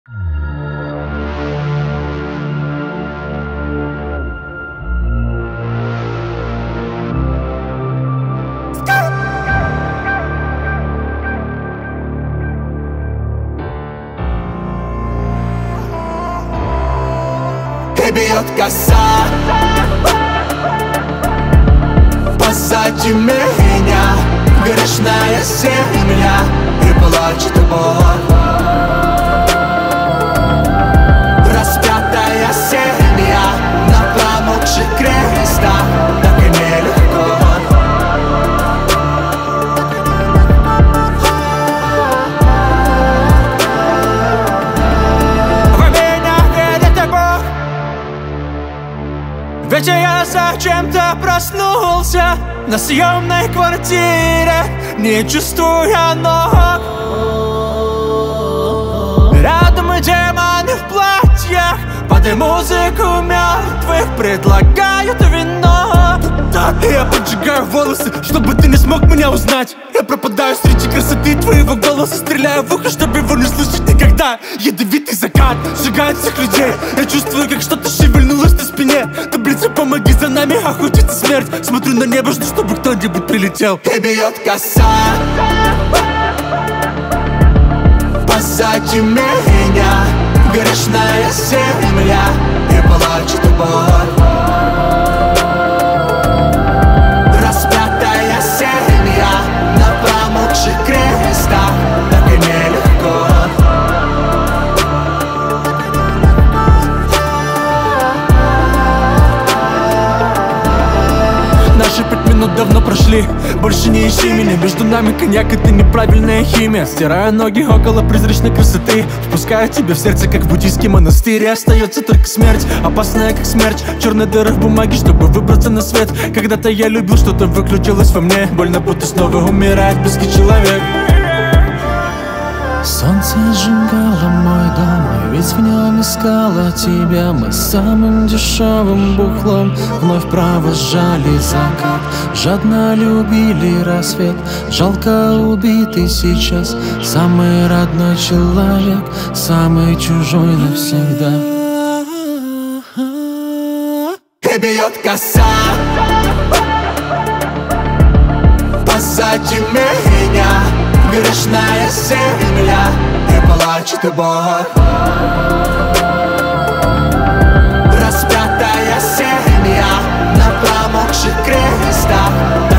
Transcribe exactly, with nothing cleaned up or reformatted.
И бьет коса позади меня, грешная земля, и плачет боль. Распятая семья на промокших крестах, так и нелегко. Во меня верит Бог, ведь я зачем-то проснулся на съемной квартире, не чувствуя ног. Рядом и демоны в платьях под музыку мертвых предлагают вино. Я поджигаю волосы, чтобы ты не смог меня узнать. Я пропадаю среди красоты твоего голоса, стреляю в ухо, чтобы его не слышать никогда. Ядовитый закат сжигает всех людей. Я чувствую, как что-то шевельнулось на спине. Таблица «Помоги за нами», охотится смерть. Смотрю на небо, жду, чтобы кто-нибудь прилетел. И бьет коса позади меня, грешная земля, и плачет боль. Распятая семья на промокших крестах, так и нелегко. Наши пять минут давно прошли, больше не ищи меня. Между нами коньяк, это неправильная химия. Стираю ноги около призрачной красоты, впускаю тебя в сердце, как в буддийский монастырь. И остается только смерть, опасная как смерть. Черная дыра в бумаге, чтобы выбраться на свет. Когда-то я любил, что-то выключилось во мне. Больно, будто снова умирает близкий человек. Солнце сжигало мой дом, ведь в нем искала тебя. Мы самым дешевым бухлом вновь провожали закат. Жадно любили рассвет, жалко убитый сейчас. Самый родной человек, самый чужой навсегда. И бьет коса позади меня, грешная земля, и плачет боль. Распятая семья на промокших крестах,